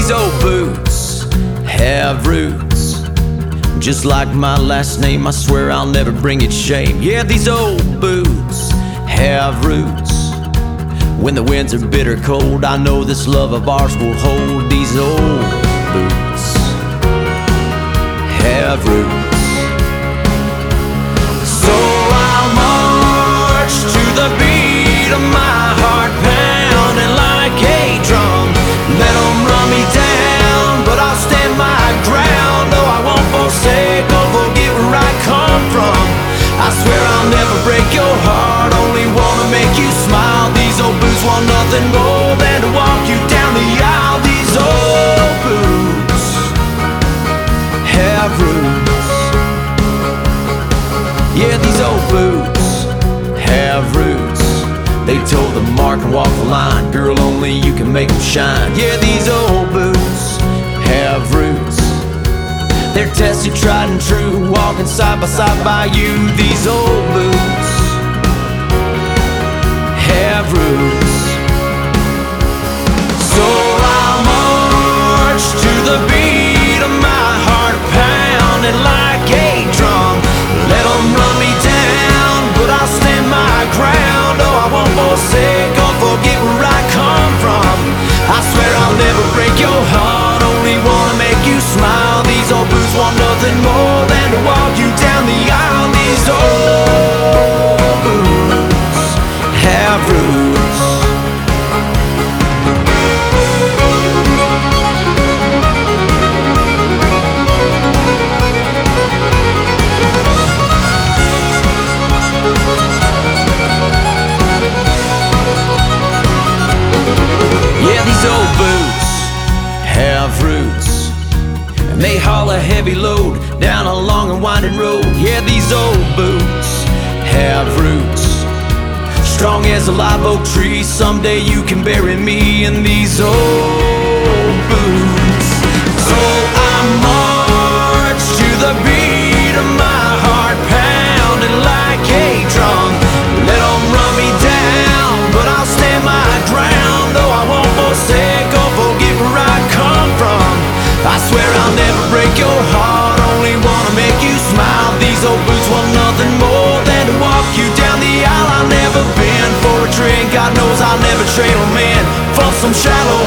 these old boots have roots, just like my last name. I swear I'll never bring it shame. Yeah, these old boots have roots. When the winds are bitter cold, I know this love of ours will hold. These old boots have roots. So I'll march to the beat of my heart pounding like a drum. Let them run me down, but I'll stand my ground. No, I won't forsake or forget where I come from. I swear I'll never break your heart, only wanna make you smile. These old boots want nothing more than to walk you down the aisle. These old boots have roots. Yeah, these old boots have roots. They toe the mark and walk the line. Girl, only you can make them shine. Yeah, these old boots have roots. They're tested, tried and true, walking side by you. These old boots have roots. So I'll march to the beat of my heart pounding like a drum. Let them run me down, but I'll stand my ground. Oh, I won't forsake or forget where I come from. I swear I'll never break your heart, only wanna make you smile. These old boots want nothing more than to walk you down the aisle. These old boots have roots. Yeah, these old boots have roots, and they haul a heavy load down a long and winding road. Yeah, these old boots have roots, strong as a live oak tree. Someday you can bury me in these old boots. So I march to the beat of my heart pounding like a drum. Let them run me down, but I'll stand my ground. Oh, I won't forsake or forget where I come from. I swear I'll never break your heart, only wanna make you smile. These old boots want nothing more than to walk you down the aisle. I've never been for a drink, God knows I'll never trade a man for some shallow